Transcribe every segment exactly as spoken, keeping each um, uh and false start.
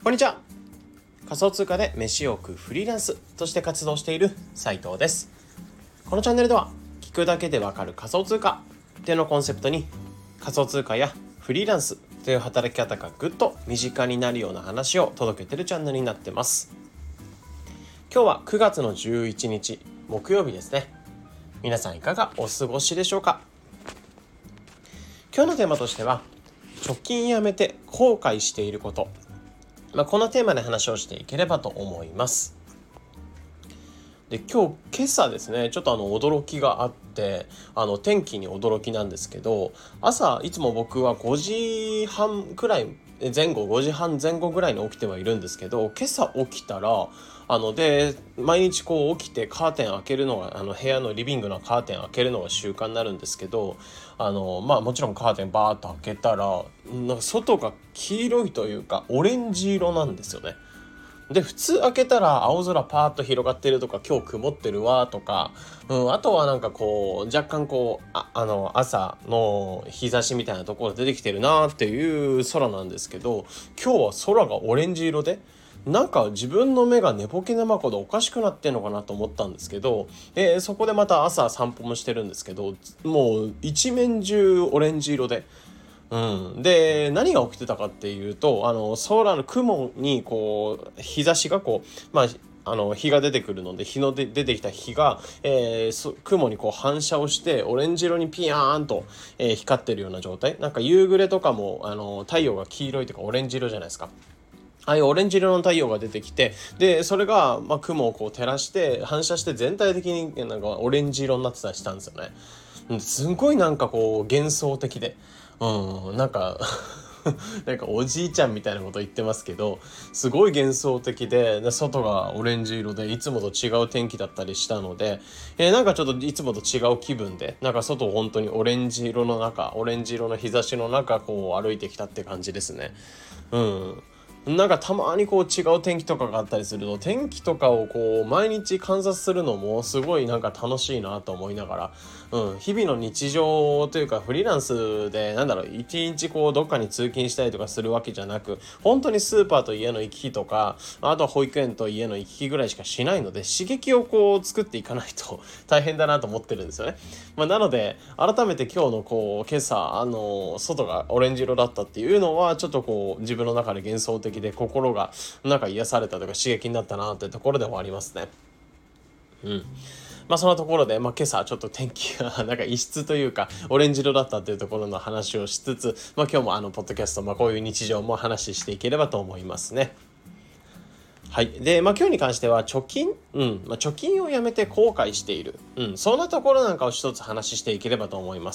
こんにちは。仮想通貨で飯を食うフリーランスとして活動している斉藤です。このチャンネルでは聞くだけでわかる仮想通貨っていうのをコンセプトに、仮想通貨やフリーランスという働き方がぐっと身近になるような話を届けているチャンネルになってます。今日はくがつのじゅういちにち木曜日ですね。皆さんいかがお過ごしでしょうか。今日のテーマとしては、貯金やめて後悔していること、まあ、このテーマで話をしていければと思います。で今日今朝ですね、ちょっとあの驚きがあって、あの天気に驚きなんですけど、朝いつも僕はごじはんくらい前後ごじはん前後ぐらいに起きてはいるんですけど、今朝起きたらあので毎日こう起きてカーテン開けるのが、あの部屋のリビングのカーテン開けるのが習慣になるんですけど、あのまあもちろんカーテンバーッと開けたら、なんか外が黄色いというかオレンジ色なんですよね。で普通開けたら青空パーッと広がってるとか、今日曇ってるわとか、うん、あとはなんかこう若干こう あ, あの朝の日差しみたいなところ出てきてるなっていう空なんですけど、今日は空がオレンジ色で、なんか自分の目が寝ぼけ生子でおかしくなってんのかなと思ったんですけど、でそこでまた朝散歩もしてるんですけど、もう一面中オレンジ色で、うん、で何が起きてたかっていうと、あの空の雲にこう日差しがこう、まああの日が出てくるので、日ので出てきた日が、えー、雲にこう反射をしてオレンジ色にピヤーンと、えー、光ってるような状態。なんか夕暮れとかもあの太陽が黄色いとかオレンジ色じゃないですか。ああいうオレンジ色の太陽が出てきて、でそれが、まあ、雲をこう照らして反射して全体的になんかオレンジ色になってたりしたんですよね。うん、すごいなんかこう幻想的で、うん、なんかなんかおじいちゃんみたいなこと言ってますけど、すごい幻想的で、で外がオレンジ色でいつもと違う天気だったりしたので、えー、なんかちょっといつもと違う気分で、なんか外を本当にオレンジ色の中、オレンジ色の日差しの中こう歩いてきたって感じですね。うん。なんかたまにこう違う天気とかがあったりすると、天気とかをこう毎日観察するのもすごいなんか楽しいなと思いながら、うん、日々の日常というかフリーランスでなんだろう、一日こうどっかに通勤したりとかするわけじゃなく、本当にスーパーと家の行き来とか、あとは保育園と家の行き来ぐらいしかしないので、刺激をこう作っていかないと大変だなと思ってるんですよね。まあ、なので改めて今日のこう今朝あの外がオレンジ色だったっていうのは、ちょっとこう自分の中で幻想的で心がなんか癒されたとか刺激になったなというところでもありますね。うん。まあそのところで、まあ今朝ちょっと天気がなんか異質というかオレンジ色だったというところの話をしつつ、まあ今日もあのポッドキャスト、まあこういう日常も話していければと思いますね。はい。で、まあ今日に関しては貯金、うん、まあ貯金をやめて後悔している、うん、そんなところなんかを一つ話していければと思います。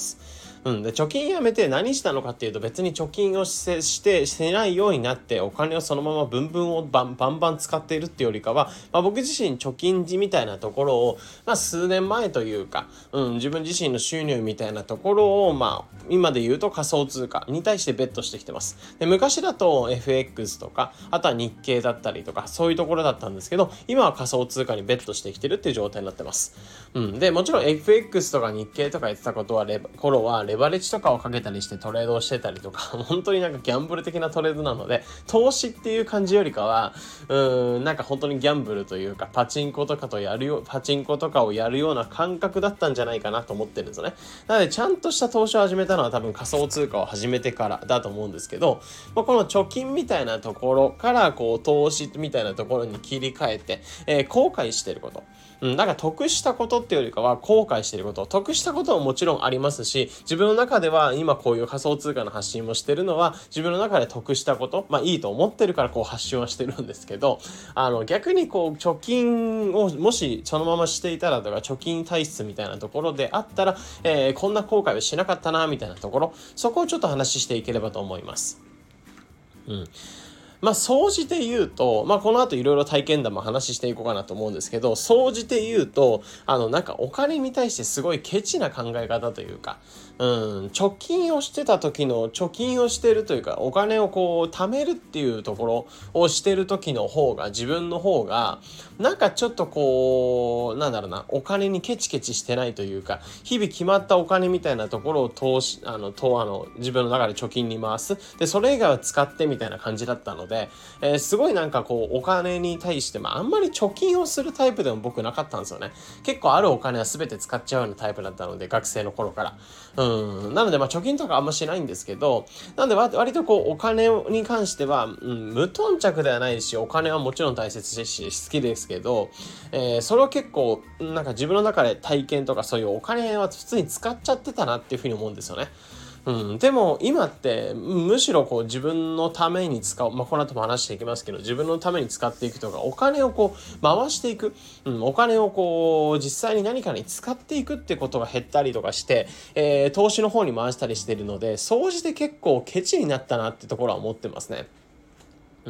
うん、で貯金やめて何したのかっていうと、別に貯金をしてしてしてないようになってお金をそのままブンブンをバンバンバン使っているっていうよりかは、まあ、僕自身貯金時みたいなところを、まあ、数年前というか、うん、自分自身の収入みたいなところを、まあ、今で言うと仮想通貨に対してベットしてきてます。で昔だと エフエックス とか、あとは日経だったりとか、そういうところだったんですけど、今は仮想通貨にベットしてきてるっていう状態になってます。うん、でもちろん エフエックス とか日経とか言ってたことはレバ頃はレバレッジとかをかけたりしてトレードをしてたりとか、本当になんかギャンブル的なトレードなので、投資っていう感じよりかは、うーん、なんか本当にギャンブルというか、パチンコとかとやるよ、パチンコとかをやるような感覚だったんじゃないかなと思ってるんですよね。なので、ちゃんとした投資を始めたのは多分仮想通貨を始めてからだと思うんですけど、まあ、この貯金みたいなところから、こう、投資みたいなところに切り替えて、えー、後悔してること。うん、だから得したことっていうよりかは後悔していること、得したことももちろんありますし、自分の中では今こういう仮想通貨の発信もしてるのは自分の中で得したこと、まあいいと思ってるからこう発信はしてるんですけど、あの逆にこう貯金をもしそのまましていたらとか、貯金体質みたいなところであったら、えー、こんな後悔はしなかったなみたいなところ、そこをちょっと話していければと思います。うん。まあ、総じて言うと、まあ、この後いろいろ体験談も話していこうかなと思うんですけど、総じて言うと、あの、なんかお金に対してすごいケチな考え方というか、うん、貯金をしてた時の、貯金をしてるというか、お金をこう、貯めるっていうところをしてる時の方が、自分の方が、なんかちょっとこう、なんだろうな、お金にケチケチしてないというか、日々決まったお金みたいなところを投資、あの、と、あの、自分の中で貯金に回す。で、それ以外は使ってみたいな感じだったので、 で、えー、すごいなんかこうお金に対して、まああんまり貯金をするタイプでも僕なかったんですよね。結構あるお金は全て使っちゃうようなタイプだったので、学生の頃から。うん。なのでまあ貯金とかあんましないんですけど、なんで割とこうお金に関しては、うん、無頓着ではないし、お金はもちろん大切ですし、好きですけど、えー、それは結構なんか自分の中で体験とかそういうお金は普通に使っちゃってたなっていうふうに思うんですよね。うん、でも今ってむしろこう自分のために使う、まあ、この後も話していきますけど、自分のために使っていくとか、お金をこう回していく、うん、お金をこう実際に何かに使っていくってことが減ったりとかして、えー、投資の方に回したりしているので、総じて結構ケチになったなってところは思ってますね。うん。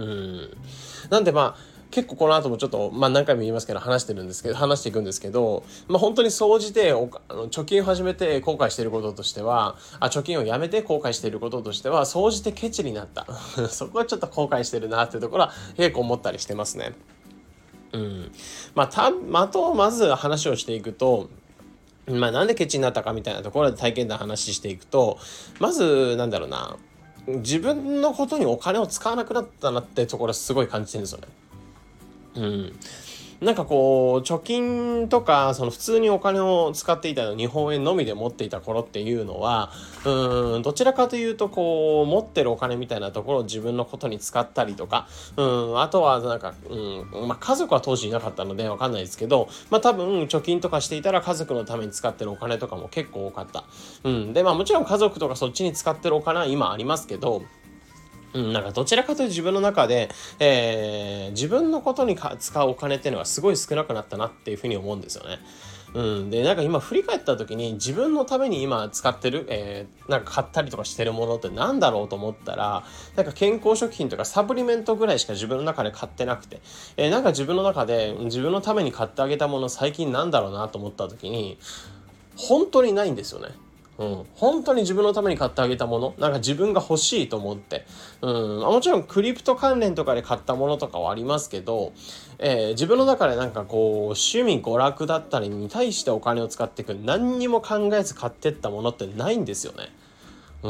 なんでまあ結構この後もちょっと、まあ何回も言いますけど話してるんですけど、話していくんですけど、まあ本当に総じておあの貯金を始めて後悔していることとしては、あ、貯金をやめて後悔していることとしては、総じてケチになった。そこはちょっと後悔してるなっていうところは結構思ったりしてますね。うん。まあた、まあと、まず話をしていくと、まあなんでケチになったかみたいなところで体験談話していくと、まずなんだろうな、自分のことにお金を使わなくなったなってところすごい感じてるんですよね。うん。なんかこう貯金とかその普通にお金を使っていたの日本円のみで持っていた頃っていうのは、うーんどちらかというとこう持ってるお金みたいなところを自分のことに使ったりとか、うんあとはなんか、うんまあ、家族は当時いなかったのでわかんないですけど、まあ多分貯金とかしていたら家族のために使ってるお金とかも結構多かった。うんでまあもちろん家族とかそっちに使ってるお金は今ありますけど、うん、なんかどちらかというと自分の中で、えー、自分のことにか使うお金っていうのがすごい少なくなったなっていうふうに思うんですよね。うん、でなんか今振り返った時に自分のために今使ってる、えー、なんか買ったりとかしてるものってなんだろうと思ったら、なんか健康食品とかサプリメントぐらいしか自分の中で買ってなくて、えー、なんか自分の中で自分のために買ってあげたもの最近なんだろうなと思った時に本当にないんですよね。うん、本当に自分のために買ってあげたもの、なんか自分が欲しいと思って、うん、もちろんクリプト関連とかで買ったものとかはありますけど、えー、自分の中でなんかこう趣味娯楽だったりに対してお金を使っていく、何にも考えず買ってったものってないんですよね。うん、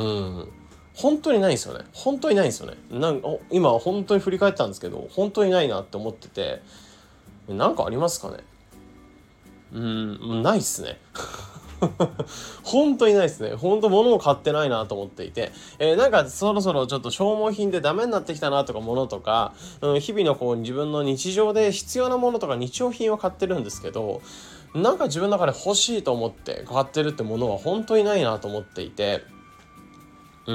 本当にないんですよね。本当にないんですよね。なんか今本当に振り返ったんですけど、本当にないなって思ってて、なんかありますかね。うん、ないっすね。本当にないですね。本当物を買ってないなと思っていて、えー、なんかそろそろちょっと消耗品でダメになってきたなとかものとか、うん、日々のこう自分の日常で必要なものとか日用品を買ってるんですけど、なんか自分の中で欲しいと思って買ってるってものは本当にないなと思っていて、うん。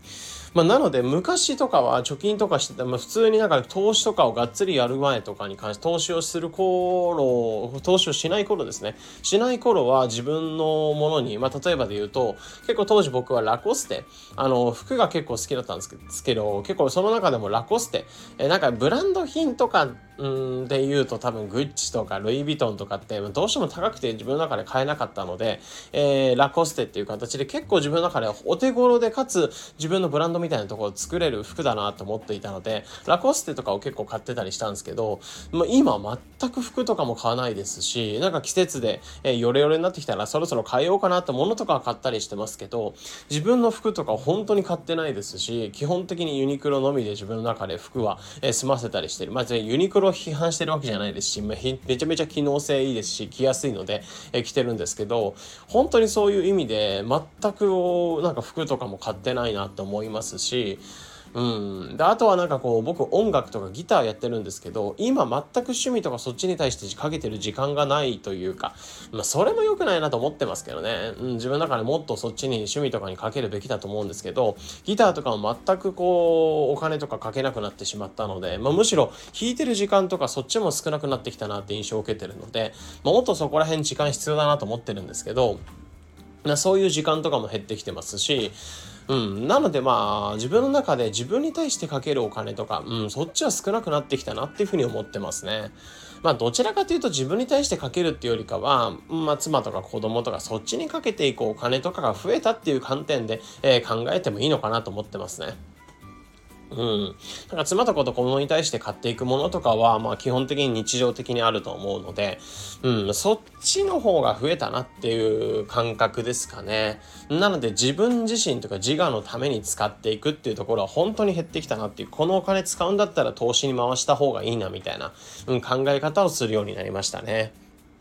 まあ、なので昔とかは貯金とかしてて、まあ、普通になんか投資とかをがっつりやる前とかに関して投資をする頃、投資をしない頃ですね。しない頃は自分のものに、まあ、例えばで言うと、結構当時僕はラコステ、あの、服が結構好きだったんですけど、結構その中でもラコステ、えなんかブランド品とか、うんで言うと多分グッチとかルイ・ヴィトンとかってどうしても高くて自分の中で買えなかったので、えー、ラコステっていう形で結構自分の中でお手頃でかつ自分のブランドみたいなところを作れる服だなと思っていたので、ラコステとかを結構買ってたりしたんですけど、まあ、今全く服とかも買わないですし、なんか季節で、えー、ヨレヨレになってきたらそろそろ買えようかなってものとかは買ったりしてますけど、自分の服とか本当に買ってないですし、基本的にユニクロのみで自分の中で服は、えー、済ませたりしてる。まあ、ユニクロを批判してるわけじゃないですし、まあ、めちゃめちゃ機能性いいですし着やすいので、えー、着てるんですけど、本当にそういう意味で全くなんか服とかも買ってないなって思いますし、うん、であとはなんかこう僕音楽とかギターやってるんですけど、今全く趣味とかそっちに対してかけてる時間がないというか、まあ、それも良くないなと思ってますけどね、うん、自分の中でもっとそっちに趣味とかにかけるべきだと思うんですけど、ギターとかも全くこうお金とかかけなくなってしまったので、まあ、むしろ弾いてる時間とかそっちも少なくなってきたなって印象を受けてるので、まあ、もっとそこら辺時間必要だなと思ってるんですけど、そういう時間とかも減ってきてますし、うん、なのでまあ自分の中で自分に対してかけるお金とか、うん、そっちは少なくなってきたなっていうふうに思ってますね。まあどちらかというと自分に対してかけるっていうよりかは、まあ妻とか子供とかそっちにかけていくお金とかが増えたっていう観点で、えー、考えてもいいのかなと思ってますね。 うん。なんか妻と子と子供に対して買っていくものとかは、まあ基本的に日常的にあると思うので、うん、そっちの方が増えたなっていう感覚ですかね。なので自分自身とか自我のために使っていくっていうところは本当に減ってきたなっていう、このお金使うんだったら投資に回した方がいいなみたいな、うん、考え方をするようになりましたね。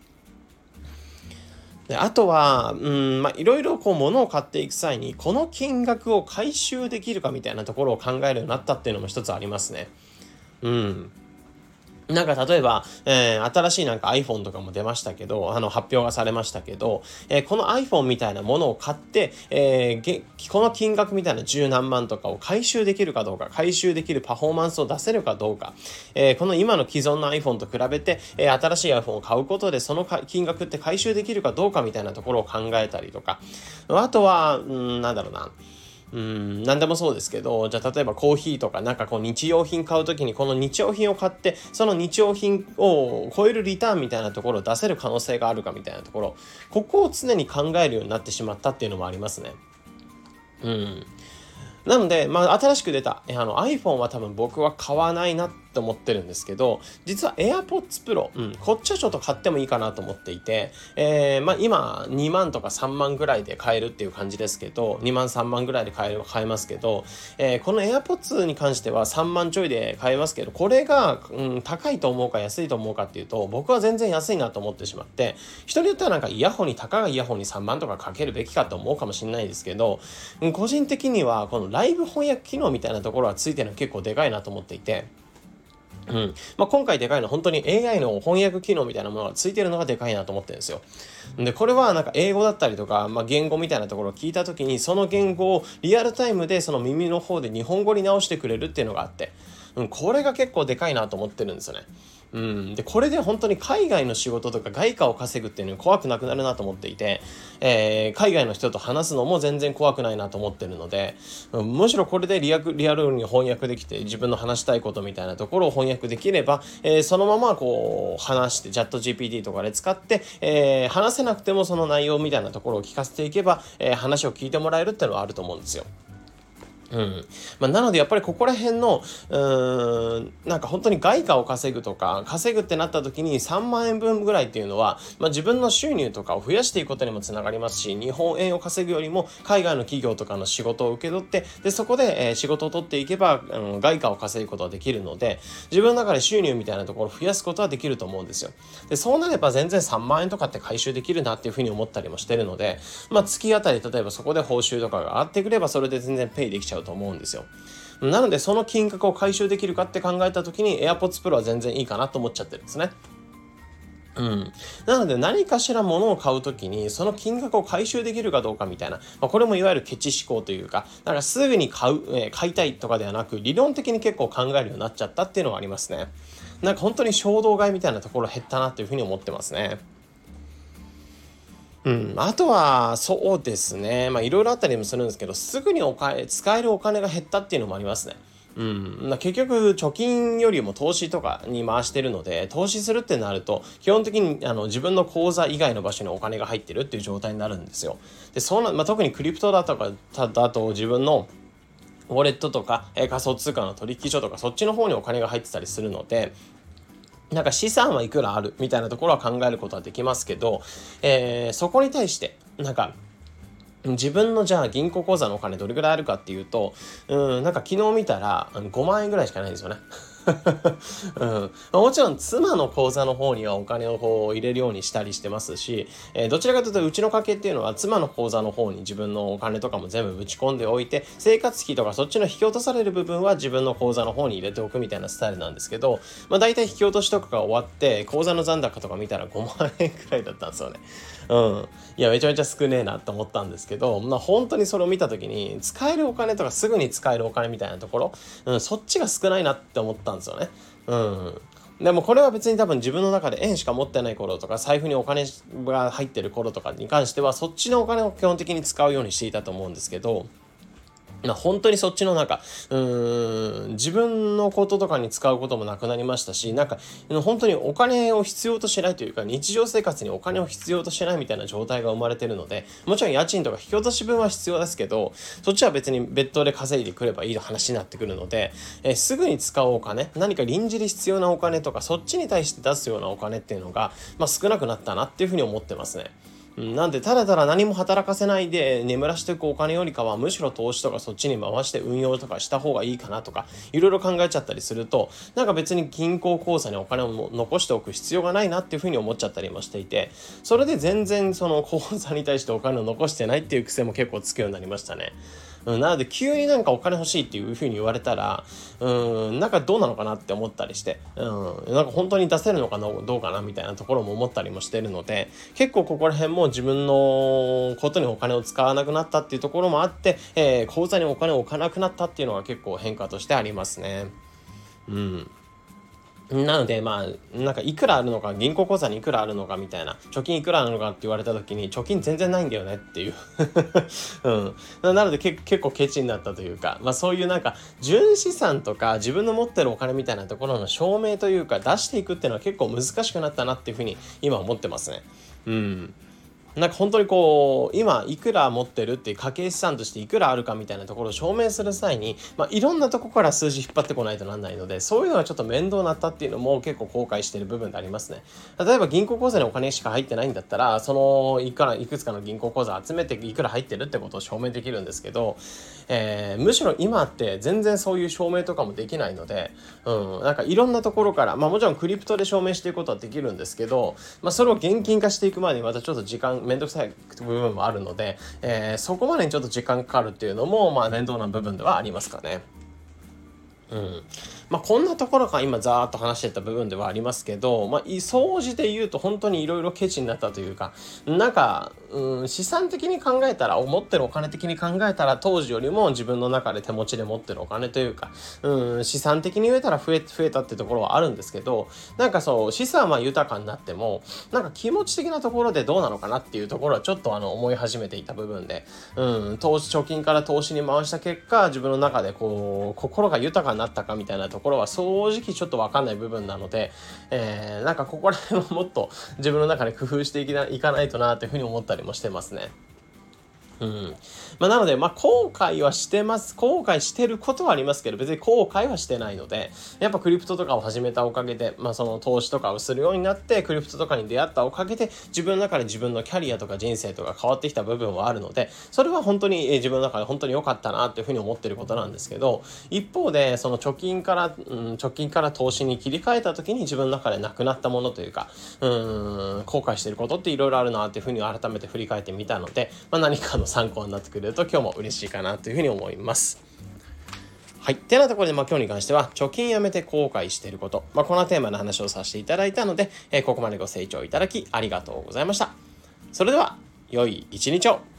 で、あとは、うん、まあ、いろいろこう物を買っていく際に、この金額を回収できるかみたいなところを考えるようになったっていうのも一つありますね。うん。なんか例えば、えー、新しいなんか iPhone とかも出ましたけど、あの発表がされましたけど、えー、この iPhone みたいなものを買って、えー、この金額みたいな十何万とかを回収できるかどうか、回収できるパフォーマンスを出せるかどうか、えー、この今の既存の iPhone と比べて、えー、新しい iPhone を買うことでその金額って回収できるかどうかみたいなところを考えたりとか、あとは、うん、なんだろうな。うん、何でもそうですけど、じゃあ例えばコーヒーとかなんかこう日用品買うときにこの日用品を買って、その日用品を超えるリターンみたいなところを出せる可能性があるかみたいなところ、ここを常に考えるようになってしまったっていうのもありますね。うん。なので、まあ、新しく出た、あの iPhone は多分僕は買わないなって思ってるんですけど、実は AirPods Pro、うん、こっちはちょっと買ってもいいかなと思っていて、えー、まあ今にまんとかさんまんぐらいで買えるっていう感じですけど、にまんさんまんぐらいで買える、買えますけど、えー、この AirPods に関してはさんまんちょいで買えますけど、これが、うん、高いと思うか安いと思うかっていうと、僕は全然安いなと思ってしまって、人によってはなんかイヤホンに、たかがイヤホンにさんまんとかかけるべきかと思うかもしれないですけど、うん、個人的にはこのライブ翻訳機能みたいなところがついてるの結構でかいなと思っていて、うんまあ、今回でかいのは本当に エーアイ の翻訳機能みたいなものがついてるのがでかいなと思ってるんですよ。で、これはなんか英語だったりとか、まあ、言語みたいなところを聞いた時に、その言語をリアルタイムでその耳の方で日本語に直してくれるっていうのがあって、うん、これが結構でかいなと思ってるんですよね。うん、でこれで本当に海外の仕事とか外貨を稼ぐっていうのに怖くなくなるなと思っていて、えー、海外の人と話すのも全然怖くないなと思ってるので、うん、むしろこれでリアリアルに翻訳できて、自分の話したいことみたいなところを翻訳できれば、えー、そのままこう話してチャット ジーピーティー とかで使って、えー、話せなくてもその内容みたいなところを聞かせていけば、えー、話を聞いてもらえるっていうのはあると思うんですよ。うんまあ、なのでやっぱりここら辺のうーんなんか本当に外貨を稼ぐとか稼ぐってなった時にさんまんえんぶんぐらいっていうのは、まあ、自分の収入とかを増やしていくことにもつながりますし、日本円を稼ぐよりも海外の企業とかの仕事を受け取って、でそこで、えー、仕事を取っていけば、うん、外貨を稼ぐことができるので、自分の中で収入みたいなところを増やすことはできると思うんですよ。でそうなれば全然さんまんえんとかって回収できるなっていうふうに思ったりもしてるので、まあ、月あたり例えばそこで報酬とかが上がってくれば、それで全然ペイできちゃうと思うんですよ。なのでその金額を回収できるかって考えた時に AirPods Pro は全然いいかなと思っちゃってるんですね。うん、なので何かしら物を買うときにその金額を回収できるかどうかみたいな、まあ、これもいわゆるケチ思考というか、なんかすぐに買う、えー、買いたいとかではなく、理論的に結構考えるようになっちゃったっていうのがありますね。なんか本当に衝動買いみたいなところ減ったなというふうに思ってますね。うん、あとはそうですね、まあいろいろあったりもするんですけど、すぐにお金使えるお金が減ったっていうのもありますね。うん、結局貯金よりも投資とかに回してるので、投資するってなると基本的にあの自分の口座以外の場所にお金が入ってるっていう状態になるんですよ。でそうな、まあ、特にクリプトだとかだと自分のウォレットとか、えー、仮想通貨の取引所とかそっちの方にお金が入ってたりするので、なんか資産はいくらあるみたいなところは考えることはできますけど、えー、そこに対してなんか自分のじゃあ銀行口座のお金どれぐらいあるかっていうと、うん、なんか昨日見たらごまんえんぐらいしかないんですよね。うん、もちろん妻の口座の方にはお金をこう入れるようにしたりしてますし、えー、どちらかというとうちの家計っていうのは妻の口座の方に自分のお金とかも全部ぶち込んでおいて、生活費とかそっちの引き落とされる部分は自分の口座の方に入れておくみたいなスタイルなんですけど、まあ大体引き落としとかが終わって口座の残高とか見たらごまんえんくらいだったんですよね。うん、いやめちゃめちゃ少ねえなと思ったんですけど、まあ本当にそれを見た時に使えるお金とかすぐに使えるお金みたいなところ、うん、そっちが少ないなって思ったんですよね。うん。でもこれは別に多分自分の中で円しか持ってない頃とか、財布にお金が入ってる頃とかに関してはそっちのお金を基本的に使うようにしていたと思うんですけど、 まあ、本当にそっちのなんかうーん自分のこととかに使うこともなくなりましたし、なんか本当にお金を必要としないというか、日常生活にお金を必要としないみたいな状態が生まれてるので、もちろん家賃とか引き落とし分は必要ですけど、そっちは別に別途で稼いでくればいい話になってくるので、えー、すぐに使うお金、何か臨時で必要なお金とか、そっちに対して出すようなお金っていうのが、まあ、少なくなったなっていうふうに思ってますね。なんでただただ何も働かせないで眠らしていくお金よりかは、むしろ投資とかそっちに回して運用とかした方がいいかなとかいろいろ考えちゃったりすると、なんか別に銀行口座にお金を残しておく必要がないなっていうふうに思っちゃったりもしていて、それで全然その口座に対してお金を残してないっていう癖も結構つくようになりましたね。うん、なので急になんかお金欲しいっていう風に言われたら、うん、なんかどうなのかなって思ったりして、うん、なんか本当に出せるのかなどうかなみたいなところも思ったりもしてるので、結構ここら辺も自分のことにお金を使わなくなったっていうところもあって、えー、口座にお金を置かなくなったっていうのが結構変化としてありますね。うん。なのでまあなんかいくらあるのか、銀行口座にいくらあるのかみたいな、貯金いくらあるのかって言われた時に、貯金全然ないんだよねっていう、うん、なのでけ結構ケチになったというか、まあそういうなんか純資産とか自分の持ってるお金みたいなところの証明というか出していくっていうのは結構難しくなったなっていうふうに今思ってますね。うん。なんか本当にこう今いくら持ってるっていう家計資産としていくらあるかみたいなところを証明する際に、まあ、いろんなとこから数字引っ張ってこないとなんないので、そういうのはちょっと面倒になったっていうのも結構後悔してる部分でありますね。例えば銀行口座にお金しか入ってないんだったら、そのいくらいくつかの銀行口座集めていくら入ってるってことを証明できるんですけど、えー、むしろ今って全然そういう証明とかもできないので、うん、なんかいろんなところから、まあもちろんクリプトで証明していくことはできるんですけど、まあそれを現金化していくまでにまたちょっと時間めんどくさい部分もあるので、えー、そこまでにちょっと時間かかるっていうのもまあ面倒な部分ではありますかね。うん、まあこんなところが今ざーっと話してた部分ではありますけど、まあ総じて言うと本当にいろいろケチになったというか、なんか、うん、資産的に考えたら、持ってるお金的に考えたら当時よりも自分の中で手持ちで持ってるお金というか、うん、資産的に言えたら増え増えたってところはあるんですけど、なんかそう資産は豊かになってもなんか気持ち的なところでどうなのかなっていうところはちょっとあの思い始めていた部分で、うん、投資貯金から投資に回した結果、自分の中でこう心が豊かになったかみたいなところは正直ちょっと分かんない部分なので、えー、なんかここら辺をもっと自分の中で工夫していかないとなっていうふうに思ったりもしてますね。うんまあ、なので、まあ、後悔はしてます。後悔してることはありますけど、別に後悔はしてないので、やっぱクリプトとかを始めたおかげで、まあ、その投資とかをするようになって、クリプトとかに出会ったおかげで、自分の中で自分のキャリアとか人生とか変わってきた部分はあるので、それは本当に、えー、自分の中で本当に良かったなっていうふうに思ってることなんですけど、一方で、その貯金から、うん、貯金から投資に切り替えた時に自分の中でなくなったものというか、うーん、後悔してることっていろいろあるなっていうふうに改めて振り返ってみたので、まあ、何かの参考になってくれると今日も嬉しいかなというふうに思います。はい。てなところで、まあ、今日に関しては、貯金やめて後悔していること。まあ、このテーマの話をさせていただいたので、えー、ここまでご清聴いただきありがとうございました。それでは、良い一日を。